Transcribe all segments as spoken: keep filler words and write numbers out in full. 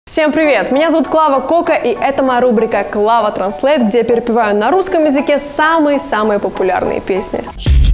Всем привет! Меня зовут Клава Кока, и это моя рубрика Клава Translate, где я перепеваю на русском языке самые-самые популярные песни.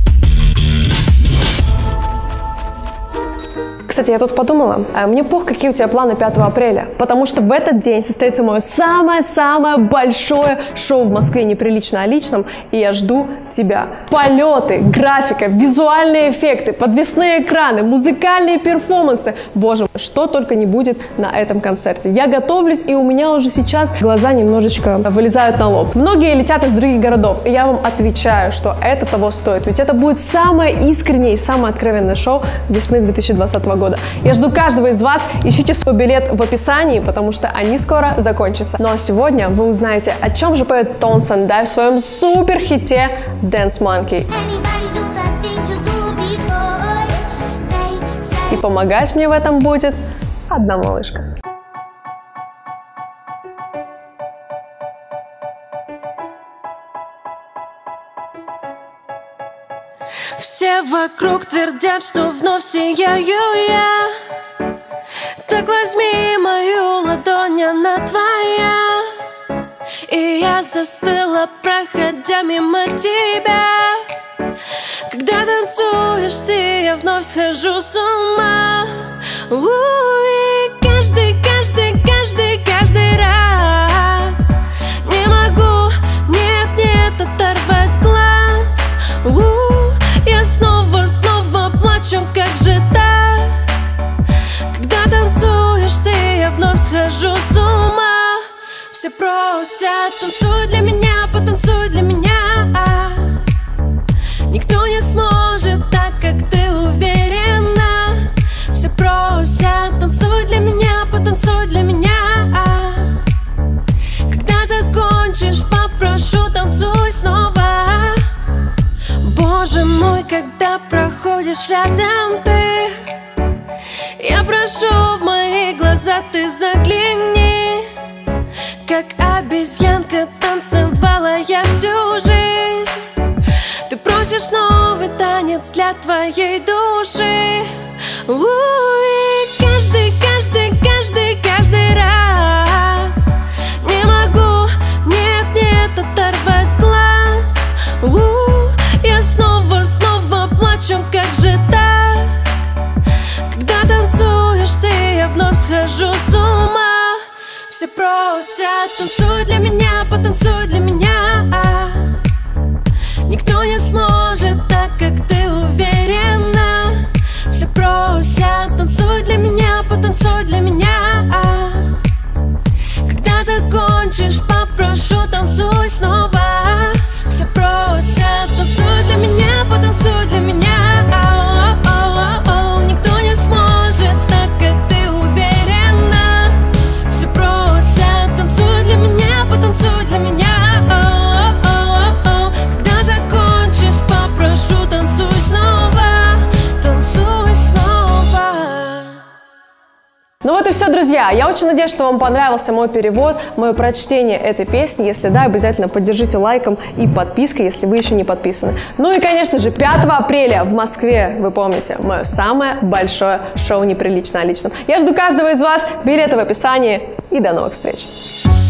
Кстати, я тут подумала, мне пох, какие у тебя планы пятого апреля, потому что в этот день состоится мое самое-самое большое шоу в Москве «Неприлично о личном», и я жду тебя. Полеты, графика, визуальные эффекты, подвесные экраны, музыкальные перформансы. Боже мой, что только не будет на этом концерте. Я готовлюсь, и у меня уже сейчас глаза немножечко вылезают на лоб. Многие летят из других городов, и я вам отвечаю, что это того стоит, ведь это будет самое искреннее и самое откровенное шоу весны две тысячи двадцатого года. Я жду каждого из вас, ищите свой билет в описании, потому что они скоро закончатся. Ну а сегодня вы узнаете, о чем же поет Тон Сандай в своем супер хите Dance Monkey. И помогать мне в этом будет одна малышка. Все вокруг твердят, что вновь сияю я. Так возьми мою ладонь, она твоя. И я застыла, проходя мимо тебя. Когда танцуешь ты, я вновь схожу с ума. У-у-у, и каждый, каждый, каждый, каждый раз не могу, нет, нет, оторвать глаз. У-у-у, я снова, снова плачу, как же так? Когда танцуешь ты, я вновь схожу с ума. Все просят, танцуй для меня, потанцуй для меня. Никто не сможет так, как ты уверена. Все просят, танцуй для меня, потанцуй для меня. Когда закончишь, попрошу, танцуй снова. Боже мой, когда проходишь рядом ты, я прошу, в мои глаза ты загляни. Как обезьянка танцевала я всю жизнь. Ты просишь новый танец для твоей души. У-у-у, каждый, каждый, каждый, каждый раз не могу, нет, нет, оторвать глаз. У-у-у, я снова, снова плачу, как же так? Когда танцуешь ты, я вновь схожу с ума. Все просят, танцуй для меня, потанцуй для меня. Никто не сможет так, как ты уверена. Все просят, танцуй для меня, потанцуй для меня. Когда закончишь, попрошу, танцуй снова. Все просят, танцуй для меня, потанцуй для меня. Никто не сможет так, как ты уверена. Все просят, танцуй для меня, потанцуй для меня. Когда закончишь, попрошу, танцуй снова, танцуй снова. Ну вот и все, друзья. Я очень надеюсь, что вам понравился мой перевод, мое прочтение этой песни. Если да, обязательно поддержите лайком и подпиской, если вы еще не подписаны. Ну и, конечно же, пятого апреля в Москве, вы помните, мое самое большое шоу «Неприлично о личном». Я жду каждого из вас, билеты в описании, и до новых встреч!